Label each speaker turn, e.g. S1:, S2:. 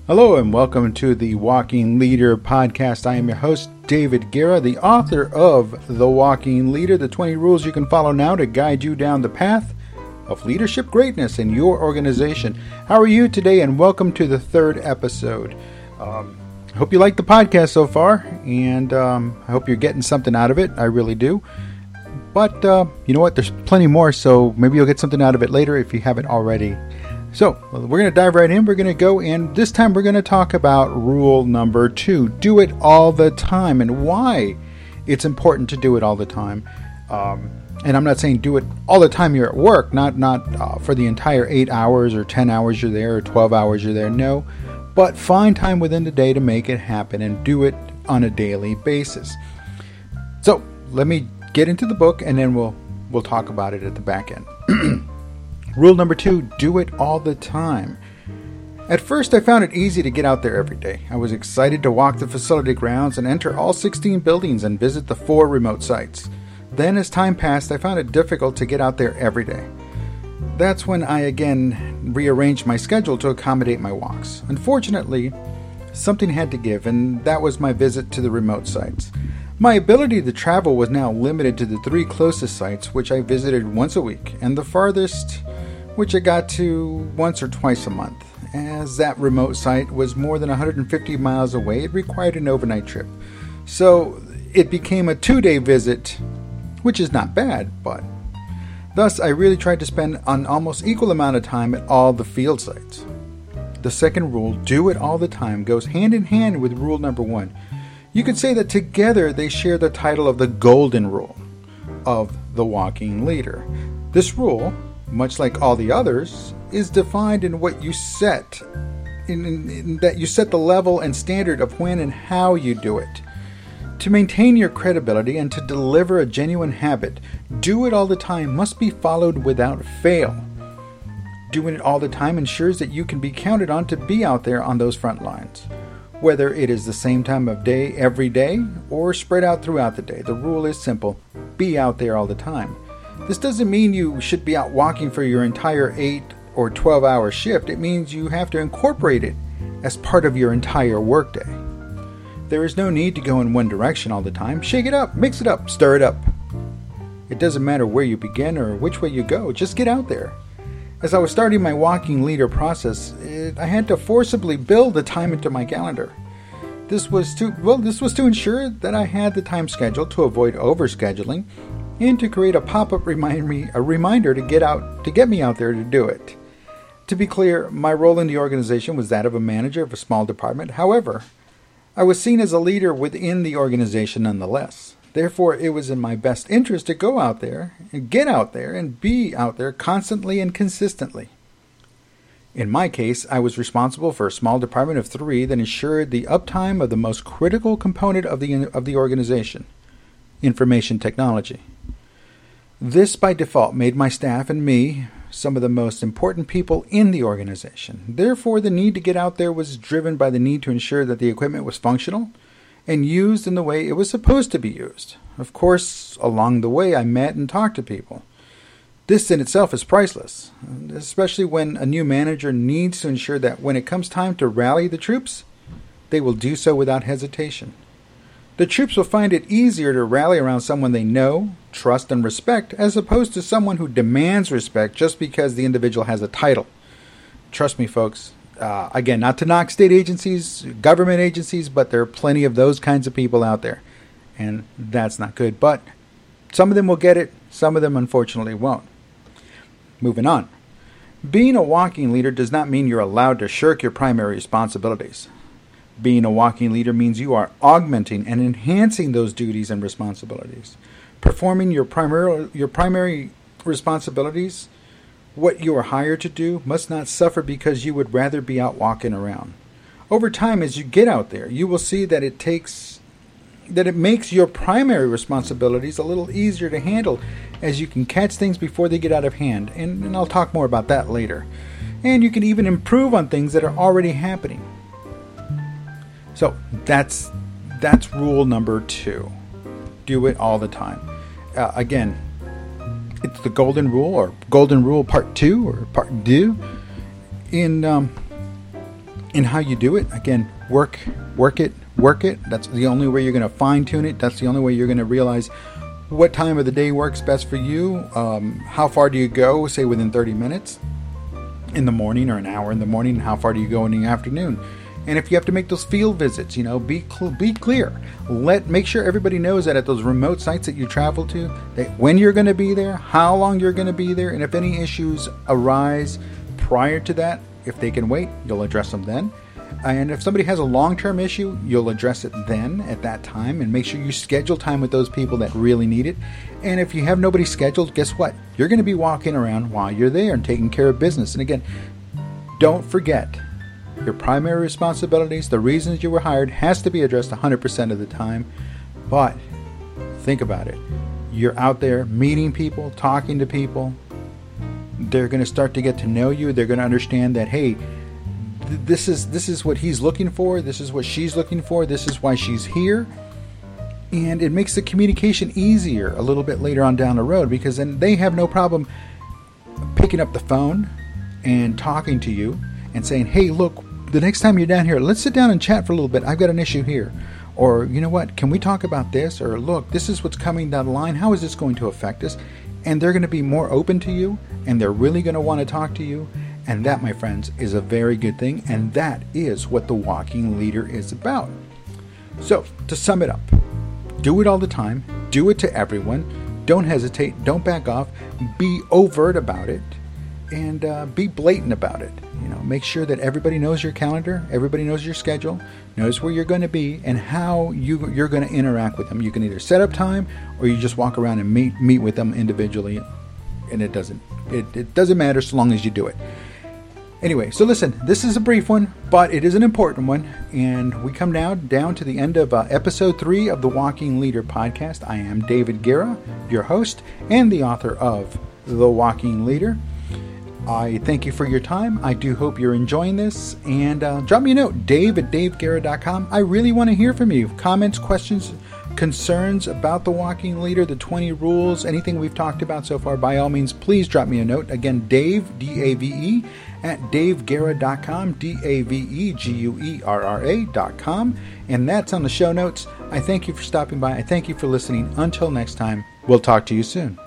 S1: Hello and welcome to the Walking Leader podcast. I am your host, David Guerra, the author of The Walking Leader, the 20 rules you can follow now to guide you down the path of leadership greatness in your organization. How are you today? And welcome to the third episode. I hope you like the podcast so far, and I hope you're getting something out of it. I really do. But you know what? There's plenty more, so maybe you'll get something out of it later if you haven't already. So, we're going to dive right in. We're going to go, and this time we're going to talk about rule number 2. Do it all the time, and why it's important to do it all the time. And I'm not saying do it all the time you're at work, not for the entire 8 hours or 10 hours you're there or 12 hours you're there. No, but find time within the day to make it happen and do it on a daily basis. So, let me get into the book, and then we'll talk about it at the back end. Rule number 2, do it all the time. At first, I found it easy to get out there every day. I was excited to walk the facility grounds and enter all 16 buildings and visit the 4 remote sites. Then, as time passed, I found it difficult to get out there every day. That's when I again rearranged my schedule to accommodate my walks. Unfortunately, something had to give, and that was my visit to the remote sites. My ability to travel was now limited to the 3 closest sites, which I visited once a week, and the farthest, which I got to once or twice a month. As that remote site was more than 150 miles away, it required an overnight trip. So it became a 2-day visit, which is not bad, but thus I really tried to spend an almost equal amount of time at all the field sites. The second rule, do it all the time, goes hand in hand with rule number 1. You could say that together they share the title of the golden rule of the walking leader. This rule, much like all the others, is defined in what you set, in that you set the level and standard of when and how you do it. To maintain your credibility and to deliver a genuine habit, do it all the time must be followed without fail. Doing it all the time ensures that you can be counted on to be out there on those front lines. Whether it is the same time of day every day or spread out throughout the day, the rule is simple: be out there all the time. This doesn't mean you should be out walking for your entire 8 or 12-hour shift. It means you have to incorporate it as part of your entire workday. There is no need to go in one direction all the time. Shake it up, mix it up, stir it up. It doesn't matter where you begin or which way you go. Just get out there. As I was starting my walking leader process, I had to forcibly build the time into my calendar. This was to ensure that I had the time scheduled to avoid overscheduling and to create a pop-up reminder to get me out there to do it. To be clear, my role in the organization was that of a manager of a small department. However, I was seen as a leader within the organization nonetheless. Therefore, it was in my best interest to go out there and get out there and be out there constantly and consistently. In my case, I was responsible for a small department of 3 that ensured the uptime of the most critical component of the organization, information technology. This, by default, made my staff and me some of the most important people in the organization. Therefore, the need to get out there was driven by the need to ensure that the equipment was functional and used in the way it was supposed to be used. Of course, along the way, I met and talked to people. This in itself is priceless, especially when a new manager needs to ensure that when it comes time to rally the troops, they will do so without hesitation. The troops will find it easier to rally around someone they know, trust, and respect, as opposed to someone who demands respect just because the individual has a title. Trust me, folks. Again, not to knock state agencies, government agencies, but there are plenty of those kinds of people out there. And that's not good. But some of them will get it. Some of them, unfortunately, won't. Moving on. Being a walking leader does not mean you're allowed to shirk your primary responsibilities. Being a walking leader means you are augmenting and enhancing those duties and responsibilities. Performing your primary responsibilities, what you are hired to do, must not suffer because you would rather be out walking around. Over time, as you get out there, you will see that it makes your primary responsibilities a little easier to handle, as you can catch things before they get out of hand, and I'll talk more about that later. And you can even improve on things that are already happening. So that's rule number 2. Do it all the time. Again, it's the golden rule, or golden rule part 2, or part 2. In And how you do it, again, work it. That's the only way you're going to fine tune it. That's the only way you're going to realize what time of the day works best for you. How far do you go, say within 30 minutes in the morning, or an hour in the morning? How far do you go in the afternoon? And if you have to make those field visits, be clear. Make sure everybody knows that at those remote sites that you travel to, that when you're going to be there, how long you're going to be there, and if any issues arise prior to that, if they can wait, you'll address them then. And if somebody has a long-term issue, you'll address it then at that time, and make sure you schedule time with those people that really need it. And if you have nobody scheduled, guess what? You're going to be walking around while you're there and taking care of business. And again, don't forget, your primary responsibilities, the reasons you were hired, has to be addressed 100% of the time. But think about it. You're out there meeting people, talking to people. They're going to start to get to know you. They're going to understand that, hey, this is what he's looking for. This is what she's looking for. This is why she's here. And it makes the communication easier a little bit later on down the road, because then they have no problem picking up the phone and talking to you and saying, hey, look, the next time you're down here, let's sit down and chat for a little bit. I've got an issue here. Or, you know what, can we talk about this? Or, look, this is what's coming down the line. How is this going to affect us? And they're going to be more open to you, and they're really going to want to talk to you. And that, my friends, is a very good thing. And that is what the Walking Leader is about. So, to sum it up, do it all the time. Do it to everyone. Don't hesitate. Don't back off. Be overt about it. And be blatant about it. Make sure that everybody knows your calendar, everybody knows your schedule, knows where you're going to be, and how you're going to interact with them. You can either set up time, or you just walk around and meet with them individually, and it doesn't matter so long as you do it. Anyway, so listen, this is a brief one, but it is an important one, and we come now down to the end of episode 3 of the Walking Leader podcast. I am David Guerra, your host and the author of The Walking Leader. I thank you for your time. I do hope you're enjoying this. And drop me a note, dave@daveguerra.com. I really want to hear from you. Comments, questions, concerns about the Walking Leader, the 20 rules, anything we've talked about so far, by all means, please drop me a note. Again, Dave, D-A-V-E, at daveguerra.com, DAVEGUERRA.com. And that's on the show notes. I thank you for stopping by. I thank you for listening. Until next time, we'll talk to you soon.